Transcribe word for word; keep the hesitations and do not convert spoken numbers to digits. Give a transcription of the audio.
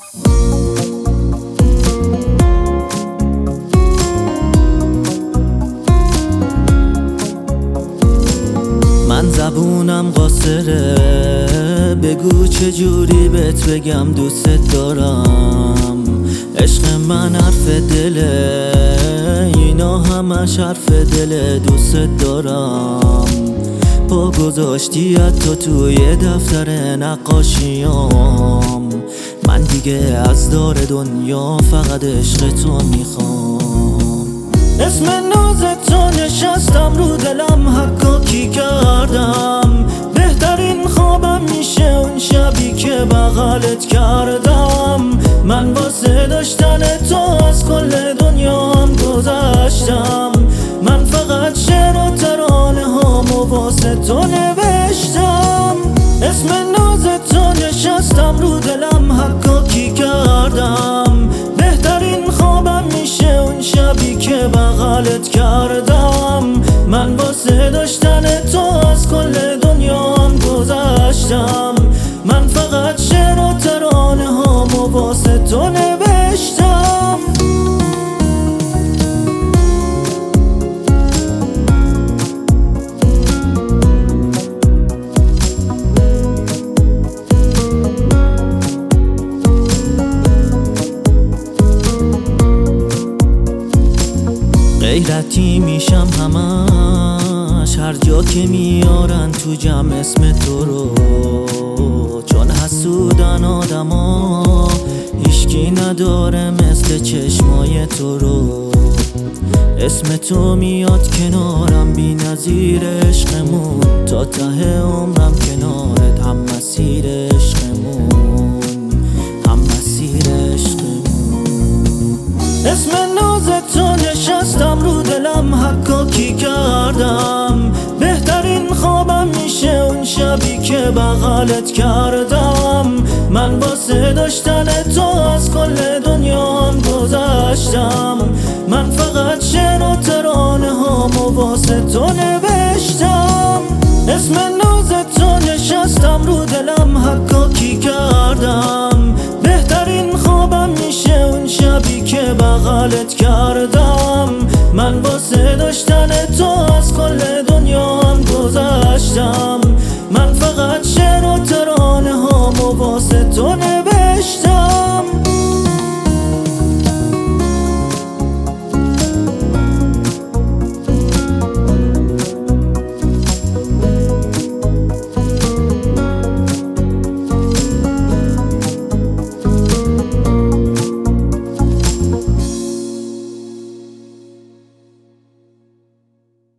من زبونم قاصره، بگو چجوری بهت بگم دوست دارم. عشق من حرف دله، اینا همش حرف دله. دوست دارم پا گذاشتی حتی توی دفتر نقاشیام. من دیگه از دار دنیا فقط عشق تو میخوام. اسم ناز تو نشستم رو دلم حکاکی کردم. بهترین خوابم میشه اون شبی که بغلت کردم. من واسه داشتن تو از کل دنیام گذشتم. من فقط شعر و ترانه هامو واسه تو نوشتم. اسم ناز تو نشستم رو دلم حکاکی کردم. بهترین خوابم میشه اون شبی که بغلت کردم. من واسه داشتن تو از کل دنیام گذشتم. من فقط شعر و ترانه هامو واسه تو نوشتم. غیرتی میشم همش هر جا که میارن تو جمع اسم تو رو. چون حسودن آدما هیشکی نداره مثل چشمای تو رو. اسم تو میاد کنارم بی نظیر عشقمون. تا ته عمرم کنارت هم مسیر عشقمون، هم مسیر عشقمون. اسم ناز تو نشستم رو دلم حکاکی کردم. بهترین خوابم میشه اون شبی که بغلت کردم. من واسه داشتن تو از کل دنیام گذشتم. من فقط شعر و ترانه هامو واسه تو نوشتم. اسم ناز تو نشستم رو دلم حکاکی کردم. بهترین خوابم میشه اون شبی که بغلت کردم. من واسه داشتن تو از کل دنیام گذشتم. من فقط شعر و ترانه هامو واسه تو